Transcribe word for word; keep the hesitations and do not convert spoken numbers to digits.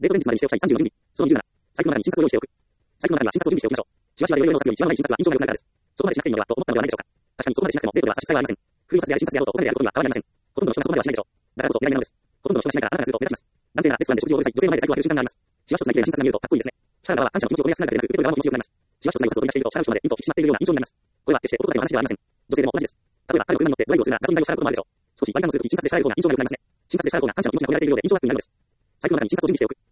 デート前日までにしておきたいさんじゅうの準備。そのにじゅうなな、財布の中に診察を用意しておく。財布の中には診察を準備しておきましょう。しばしば療養をさせるように一番前に診察は印象が良くなるからです。そこまでしなくていいのではと思ったのではないでしょうか。確かにそこまでしなくてもデートでは差し支えはありません。不意をさせてやり診察であろうとお金でやることには変わりありません。ほとんどの人がそこまではしないでしょう。だからこそ狙い目なのです。ほとんどの人がしないからあなたがすると目立ちます。男性ならレストランで食事を終える際、女性の前で財布を開ける習慣があります。しわしとつなぎで診察が見えるとかっこいいですね。シャラ側は感謝の気持ちを込めやすくなるだけでなく、受け取る側も気持ちよくなります。しわしとつなぎをずっと出していると、シャラの人までピンと引き締まっているような印象になります。これは決して男だけの話ではありません。女性でも同じです。例えば彼の車に乗ってドライブをするならガソリン代を支払うこともあるでしょう。少し割り勘をするとき診察で支払える方が印象が良くなりますね。診察で支払う方が感謝の気持ちが込められているようで印象が良くなるのです。財布の中に診察を準備しておく。